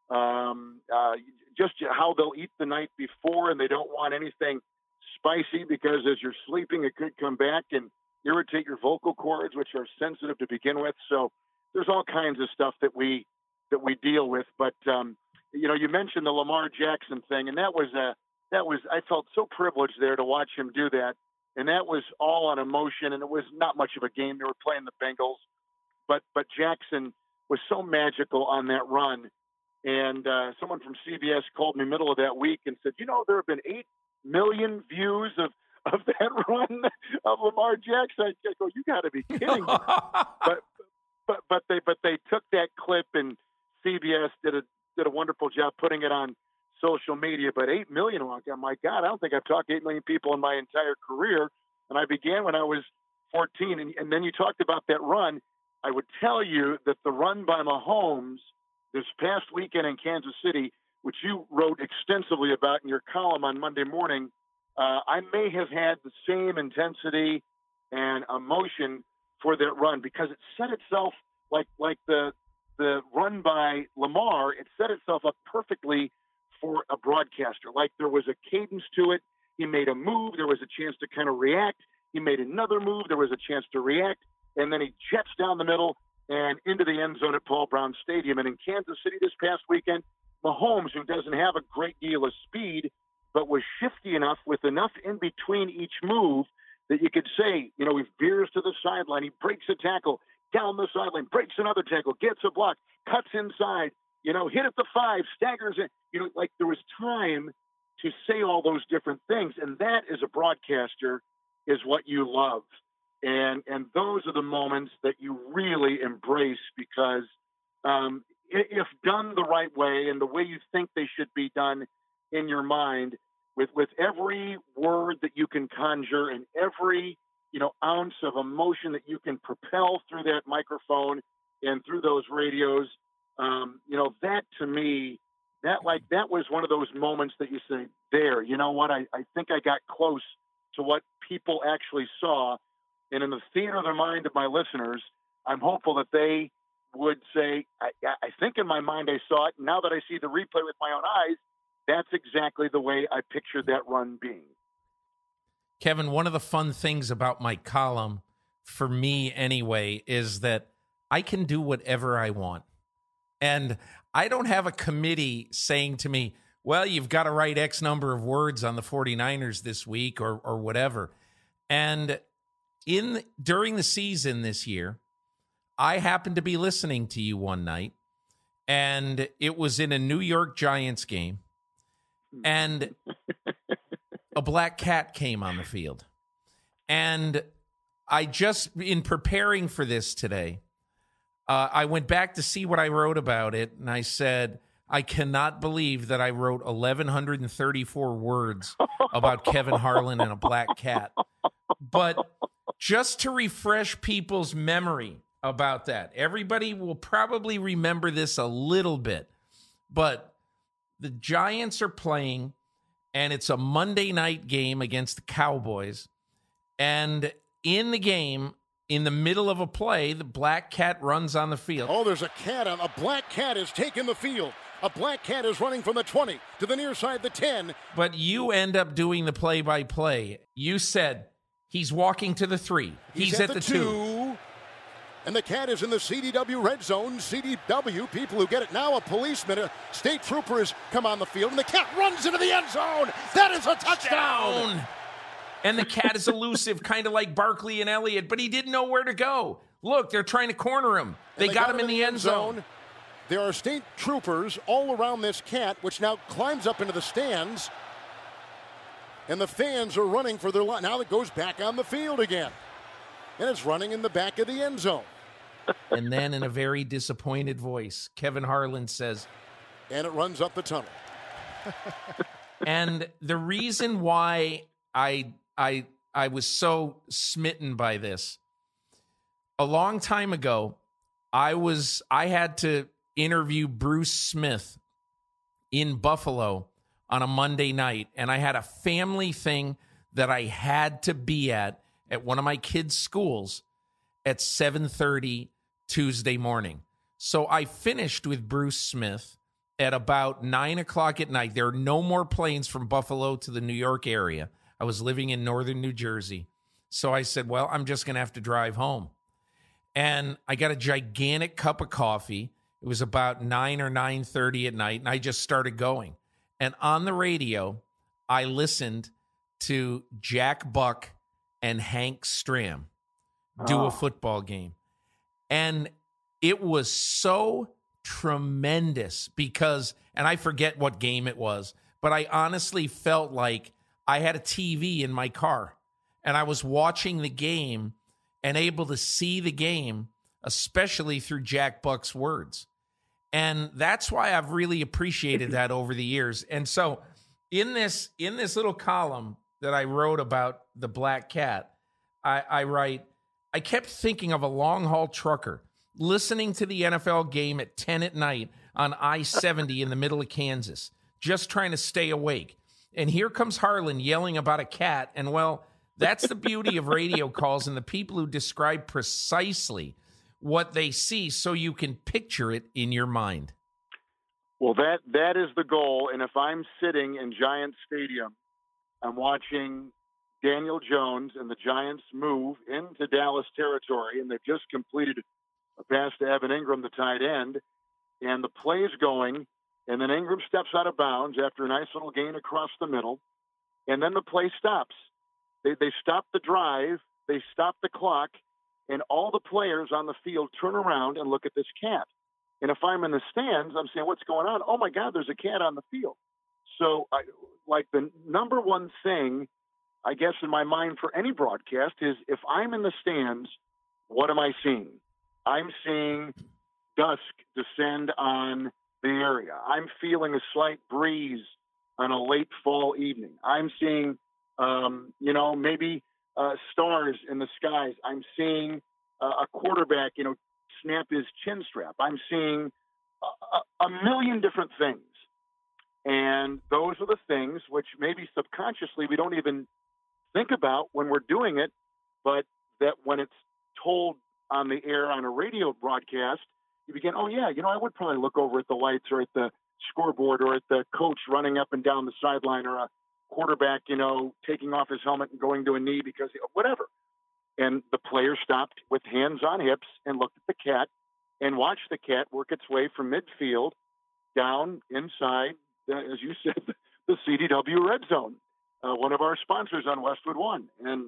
um, uh, just how they'll eat the night before, and they don't want anything spicy because as you're sleeping, it could come back and irritate your vocal cords, which are sensitive to begin with. So there's all kinds of stuff that we that we deal with. But um, you know, you mentioned the Lamar Jackson thing, and that was a that was I felt so privileged there to watch him do that, and that was all on emotion, and it was not much of a game. They were playing the Bengals, but but Jackson was so magical on that run. And uh, someone from C B S called me middle of that week and said, you know, there have been eight million views of, of that run of Lamar Jackson. I go, you got to be kidding me. but but but they but they took that clip, and C B S did a did a wonderful job putting it on social media. But eight million, oh my God, I don't think I've talked to eight million people in my entire career. And I began when I was fourteen. And, and then you talked about that run. I would tell you that the run by Mahomes this past weekend in Kansas City, which you wrote extensively about in your column on Monday morning, uh, I may have had the same intensity and emotion for that run because it set itself like like the the run by Lamar. It set itself up perfectly for a broadcaster. Like there was a cadence to it. He made a move. There was a chance to kind of react. He made another move. There was a chance to react. And then he jets down the middle and into the end zone at Paul Brown Stadium. And in Kansas City this past weekend, Mahomes, who doesn't have a great deal of speed, but was shifty enough with enough in between each move that you could say, you know, he veers to the sideline, he breaks a tackle, down the sideline, breaks another tackle, gets a block, cuts inside, you know, hit at the five, staggers in. You know, like there was time to say all those different things. And that, as a broadcaster, is what you love. And and those are the moments that you really embrace because um, if done the right way and the way you think they should be done in your mind, with, with every word that you can conjure and every, you know, ounce of emotion that you can propel through that microphone and through those radios, um, you know, that to me, that like that was one of those moments that you say, there, you know what, I, I think I got close to what people actually saw. And in the theater of the mind of my listeners, I'm hopeful that they would say, I, I think in my mind I saw it. Now that I see the replay with my own eyes, that's exactly the way I pictured that run being. Kevin, one of the fun things about my column, for me anyway, is that I can do whatever I want. And I don't have a committee saying to me, well, you've got to write X number of words on the 49ers this week or or whatever. And in during the season this year, I happened to be listening to you one night, and it was in a New York Giants game, and a black cat came on the field. And I just, in preparing for this today, uh, I went back to see what I wrote about it, and I said, I cannot believe that I wrote eleven thirty-four words about Kevin Harlan and a black cat. But just to refresh people's memory about that, everybody will probably remember this a little bit, but the Giants are playing, and it's a Monday night game against the Cowboys. And in the game, in the middle of a play, the black cat runs on the field. Oh, there's a cat on. A black cat is taking the field. A black cat is running from the twenty to the near side, the ten. But you end up doing the play-by-play. You said he's walking to the three. He's, He's at, at the, the two. two. And the cat is in the C D W red zone. C D W, people who get it now, a policeman, a state trooper has come on the field, and the cat runs into the end zone. That is a touchdown. Down. And the cat is elusive, kind of like Barkley and Elliott, but he didn't know where to go. Look, they're trying to corner him. They, they got, got him in the end zone. zone. There are state troopers all around this cat, which now climbs up into the stands. And the fans are running for their life. Now it goes back on the field again. And it's running in the back of the end zone. And then in a very disappointed voice, Kevin Harlan says, and it runs up the tunnel. And the reason why I I I was so smitten by this, a long time ago, I was I had to interview Bruce Smith in Buffalo on a Monday night, and I had a family thing that I had to be at at one of my kids' schools at seven thirty Tuesday morning. So I finished with Bruce Smith at about nine o'clock at night. There are no more planes from Buffalo to the New York area. I was living in northern New Jersey. So I said, well, I'm just going to have to drive home. And I got a gigantic cup of coffee. It was about nine or nine thirty at night, and I just started going. And on the radio, I listened to Jack Buck and Hank Stram do Oh. a football game. And it was so tremendous because, and I forget what game it was, but I honestly felt like I had a T V in my car and I was watching the game and able to see the game, especially through Jack Buck's words. And that's why I've really appreciated that over the years. And so in this, in this little column that I wrote about the black cat, I, I write, I kept thinking of a long haul trucker listening to the N F L game at ten at night on I seventy in the middle of Kansas, just trying to stay awake. And here comes Harlan yelling about a cat. And well, that's the beauty of radio calls and the people who describe precisely what they see so you can picture it in your mind. Well, that that is the goal. And if I'm sitting in Giants Stadium, I'm watching Daniel Jones and the Giants move into Dallas territory, and they've just completed a pass to Evan Ingram, the tight end, and the play's going, and then Ingram steps out of bounds after a nice little gain across the middle, and then the play stops. They, they stop the drive, they stop the clock, and all the players on the field turn around and look at this cat. And if I'm in the stands, I'm saying, what's going on? Oh, my God, there's a cat on the field. So, I, like, the number one thing, I guess, in my mind for any broadcast is if I'm in the stands, what am I seeing? I'm seeing dusk descend on the area. I'm feeling a slight breeze on a late fall evening. I'm seeing, um, you know, maybe uh, stars in the skies. I'm seeing uh, a quarterback, you know, snap his chin strap. I'm seeing a, a million different things. And those are the things which maybe subconsciously we don't even think about when we're doing it, but that when it's told on the air on a radio broadcast, you begin, oh, yeah, you know, I would probably look over at the lights or at the scoreboard or at the coach running up and down the sideline or a quarterback, you know, taking off his helmet and going to a knee because whatever. And the player stopped with hands on hips and looked at the cat and watched the cat work its way from midfield down inside, the, as you said, the C D W Red Zone, uh, one of our sponsors on Westwood One. And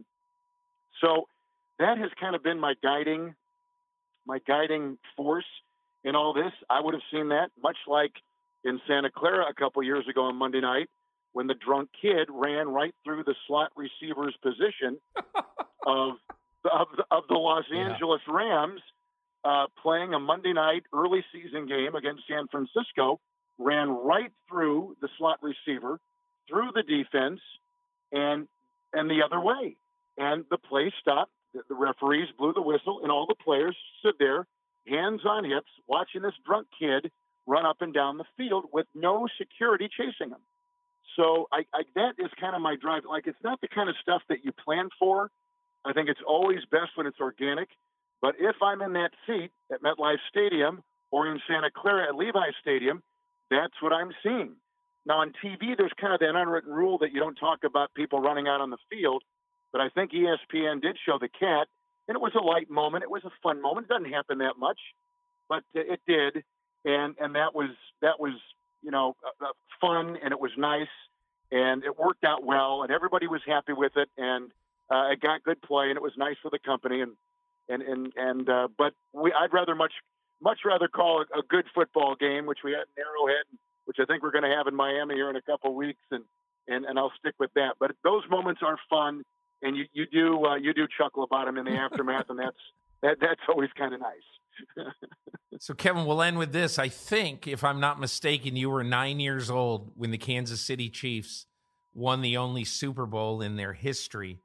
so that has kind of been my guiding, my guiding force in all this. I would have seen that much like in Santa Clara a couple years ago on Monday night when the drunk kid ran right through the slot receiver's position of of the, of the Los Angeles yeah. Rams uh, playing a Monday night early season game against San Francisco, ran right through the slot receiver, through the defense, and and the other way. And the play stopped. The, the referees blew the whistle, and all the players stood there, hands on hips, watching this drunk kid run up and down the field with no security chasing him. So I, I, that is kind of my drive. Like, it's not the kind of stuff that you plan for. I think it's always best when it's organic. But if I'm in that seat at MetLife Stadium or in Santa Clara at Levi Stadium, that's what I'm seeing. Now, on T V, there's kind of that unwritten rule that you don't talk about people running out on the field. But I think E S P N did show the cat, and it was a light moment. It was a fun moment. It doesn't happen that much, but it did. And and that was, that was you know, uh, fun, and it was nice, and it worked out well, and everybody was happy with it, and uh, it got good play, and it was nice for the company. And, and, and, and uh, but we, I'd rather much, much rather call it a good football game, which we had in Arrowhead, which I think we're going to have in Miami here in a couple of weeks. And, and, and I'll stick with that. But those moments are fun, and you, you do, uh, you do chuckle about them in the aftermath. And that's, that that's always kind of nice. So, Kevin, we'll end with this. I think, if I'm not mistaken, you were nine years old when the Kansas City Chiefs won the only Super Bowl in their history.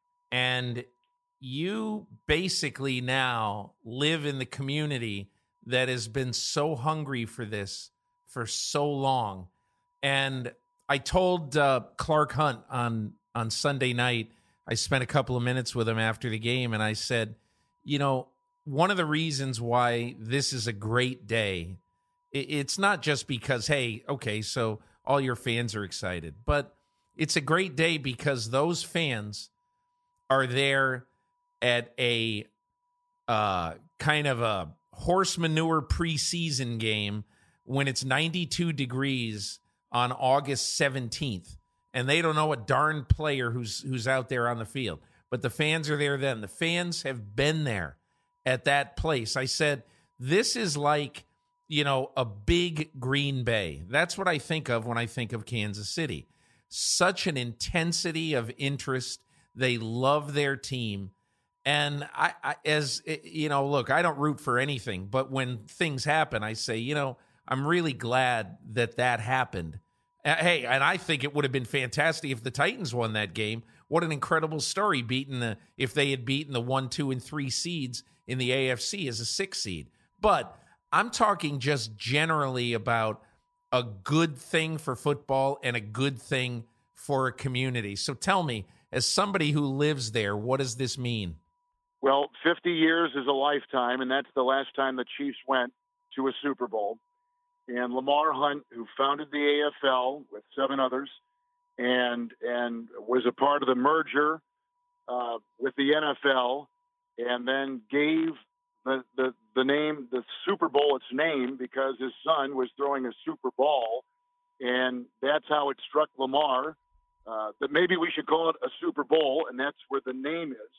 And you basically now live in the community that has been so hungry for this for so long. And I told uh, Clark Hunt on, on Sunday night, I spent a couple of minutes with him after the game, and I said, you know, one of the reasons why this is a great day, it's not just because, hey, okay, so all your fans are excited, but it's a great day because those fans are there at a uh, kind of a horse manure preseason game when it's ninety-two degrees on August seventeenth, and they don't know a darn player who's who's out there on the field, but the fans are there then. The fans have been there at that place. I said, this is like, you know, a big Green Bay. That's what I think of when I think of Kansas City. Such an intensity of interest. They love their team. And I, I, as you know, look, I don't root for anything, but when things happen, I say, you know, I'm really glad that that happened. Uh, hey, and I think it would have been fantastic if the Titans won that game. What an incredible story, beating the, if they had beaten the one, two, and three seeds in the A F C as a six seed. But I'm talking just generally about a good thing for football and a good thing for a community. So tell me, as somebody who lives there, what does this mean? Well, fifty years is a lifetime, and that's the last time the Chiefs went to a Super Bowl. And Lamar Hunt, who founded the A F L with seven others and and was a part of the merger uh, with the N F L, and then gave the, the, the name, the Super Bowl, its name because his son was throwing a Super Bowl. And that's how it struck Lamar uh, that maybe we should call it a Super Bowl, and that's where the name is.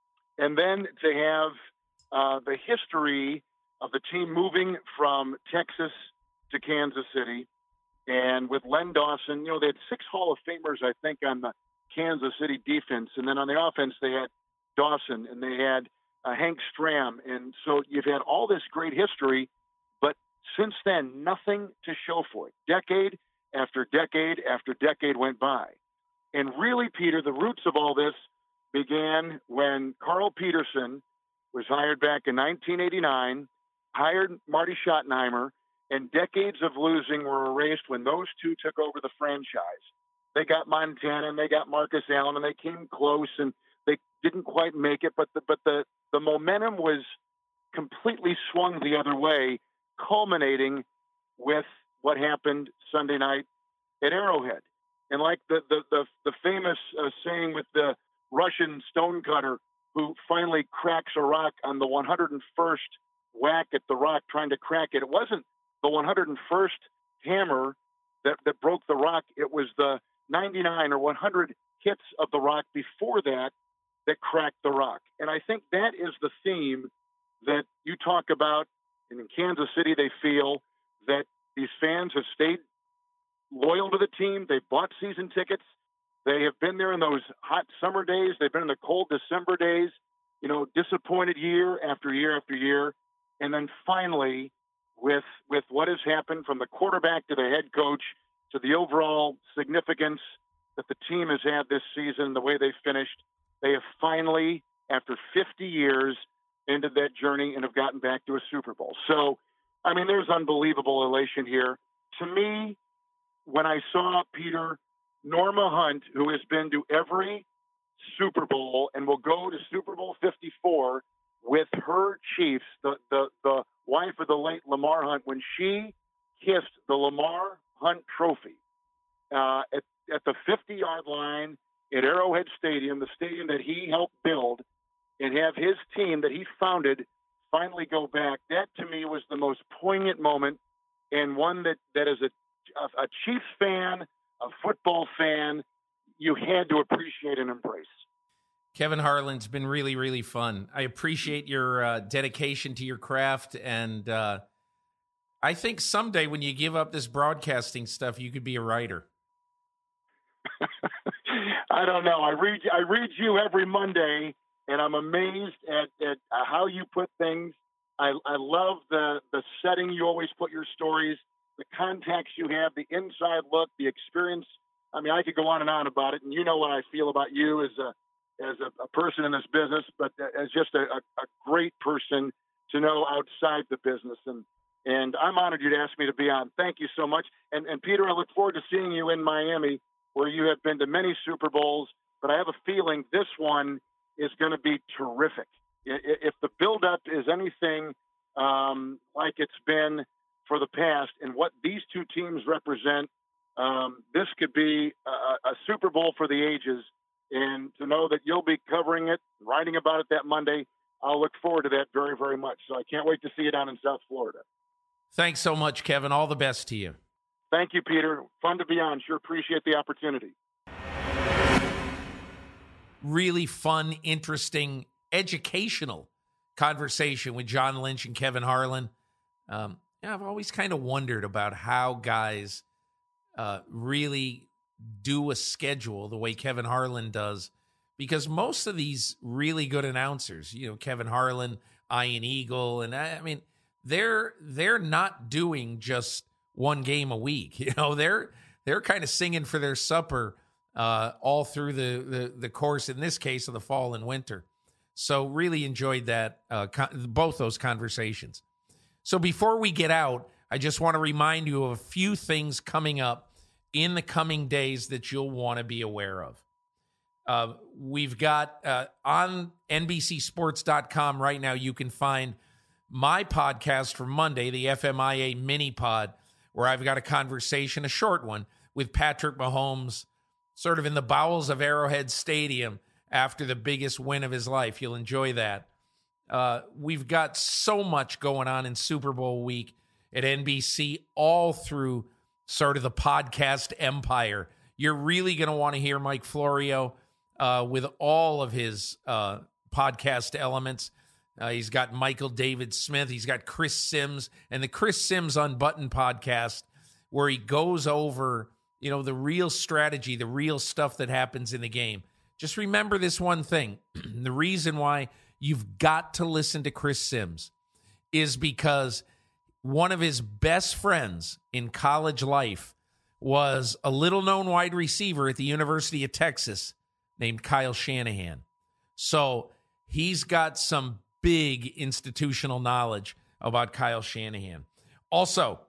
And then to have uh, the history of the team moving from Texas to Kansas City, and with Len Dawson, you know, they had six Hall of Famers, I think, on the Kansas City defense. And then on the offense, they had Dawson, and they had uh, Hank Stram. And so you've had all this great history, but since then, nothing to show for it. Decade after decade after decade went by. And really, Peter, the roots of all this began when Carl Peterson was hired back in nineteen eighty-nine, hired Marty Schottenheimer, and decades of losing were erased when those two took over the franchise. They got Montana and they got Marcus Allen, and they came close, and they didn't quite make it, but the, but the, the momentum was completely swung the other way, culminating with what happened Sunday night at Arrowhead. And like the, the, the, the famous uh, saying with the Russian stonecutter who finally cracks a rock on the one hundred first whack at the rock trying to crack it, it wasn't the one hundred first hammer that, that broke the rock. It was the ninety-nine or one hundred hits of the rock before that that cracked the rock. And I think that is the theme that you talk about. And in Kansas City, they feel that these fans have stayed loyal to the team. They've bought season tickets. They have been there in those hot summer days. They've been in the cold December days, you know, disappointed year after year after year. And then finally, with with what has happened from the quarterback to the head coach to the overall significance that the team has had this season, the way they finished, they have finally, after fifty years, ended that journey and have gotten back to a Super Bowl. So, I mean, there's unbelievable elation here. To me, when I saw Peter, Norma Hunt, who has been to every Super Bowl and will go to Super Bowl fifty-four with her Chiefs, the, the, the wife of the late Lamar Hunt, when she kissed the Lamar Hunt trophy uh, at, at the fifty-yard line at Arrowhead Stadium, the stadium that he helped build, and have his team that he founded finally go back, that to me was the most poignant moment, and one that, that is a, a, a Chiefs fan, a football fan, you had to appreciate and embrace. Kevin Harlan, it's been really, really fun. I appreciate your uh, dedication to your craft, and uh, I think someday when you give up this broadcasting stuff, you could be a writer. I don't know. I read I read you every Monday, and I'm amazed at, at how you put things. I, I love the, the setting you always put your stories, the contacts you have, the inside look, the experience. I mean, I could go on and on about it, and you know what I feel about you as a as a, a person in this business, but as just a, a, a great person to know outside the business. And and I'm honored you'd ask me to be on. Thank you so much. And, and Peter, I look forward to seeing you in Miami, where you have been to many Super Bowls, but I have a feeling this one is going to be terrific. If the buildup is anything um, like it's been for the past and what these two teams represent, um, this could be a, a Super Bowl for the ages. And to know that you'll be covering it, writing about it that Monday, I'll look forward to that very, very much. So I can't wait to see you down in South Florida. Thanks so much, Kevin. All the best to you. Thank you, Peter. Fun to be on. Sure appreciate the opportunity. Really fun, interesting, educational conversation with John Lynch and Kevin Harlan. Um, I've always kind of wondered about how guys uh, really do a schedule the way Kevin Harlan does, because most of these really good announcers, you know, Kevin Harlan, Ian Eagle, and I, I mean, they're they're not doing just one game a week. You know, they're they're kind of singing for their supper uh, all through the, the the course, in this case, of the fall and winter. So really enjoyed that, uh, con- both those conversations. So before we get out, I just want to remind you of a few things coming up in the coming days that you'll want to be aware of. Uh, we've got uh, on N B C sports dot com right now, you can find my podcast for Monday, the F M I A mini pod, where I've got a conversation, a short one, with Patrick Mahomes, sort of in the bowels of Arrowhead Stadium after the biggest win of his life. You'll enjoy that. Uh, we've got so much going on in Super Bowl week at N B C, all through sort of the podcast empire. You're really going to want to hear Mike Florio uh, with all of his uh, podcast elements. Uh, he's got Michael David Smith. He's got Chris Sims and the Chris Sims Unbuttoned podcast, where he goes over, you know, the real strategy, the real stuff that happens in the game. Just remember this one thing. The reason why you've got to listen to Chris Sims is because one of his best friends in college life was a little-known wide receiver at the University of Texas named Kyle Shanahan. So he's got some big institutional knowledge about Kyle Shanahan. Also,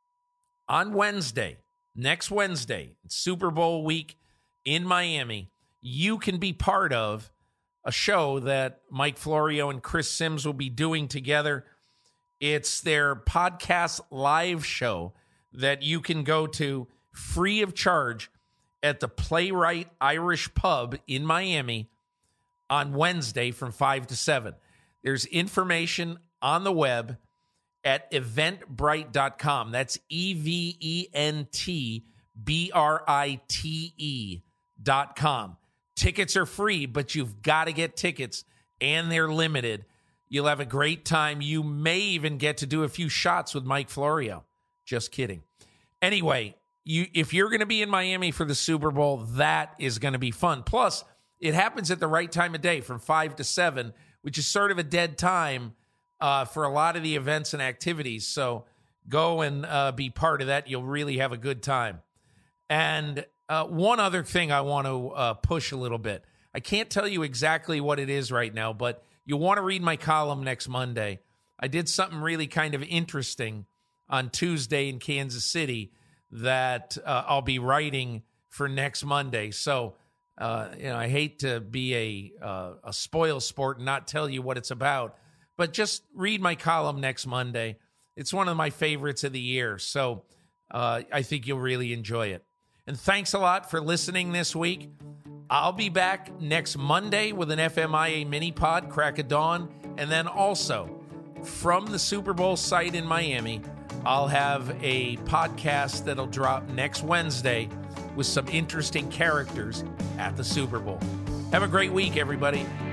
on Wednesday, next Wednesday, Super Bowl week in Miami, you can be part of a show that Mike Florio and Chris Sims will be doing together. It's their podcast live show that you can go to free of charge at the Playwright Irish Pub in Miami on Wednesday from five to seven. There's information on the web at eventbrite dot com. That's E V E N T B R I T E dot com. Tickets are free, but you've got to get tickets, and they're limited. You'll have a great time. You may even get to do a few shots with Mike Florio. Just kidding. Anyway, you if you're going to be in Miami for the Super Bowl, that is going to be fun. Plus, it happens at the right time of day from five to seven, which is sort of a dead time uh, for a lot of the events and activities. So go and uh, be part of that. You'll really have a good time. And uh, one other thing I want to uh, push a little bit. I can't tell you exactly what it is right now, but you'll want to read my column next Monday. I did something really kind of interesting on Tuesday in Kansas City that uh, I'll be writing for next Monday. So, uh, you know, I hate to be a uh, a spoil sport and not tell you what it's about, but just read my column next Monday. It's one of my favorites of the year, so uh, I think you'll really enjoy it. And thanks a lot for listening this week. I'll be back next Monday with an F M I A mini pod, crack of dawn, and then also from the Super Bowl site in Miami, I'll have a podcast that'll drop next Wednesday with some interesting characters at the Super Bowl. Have a great week, everybody.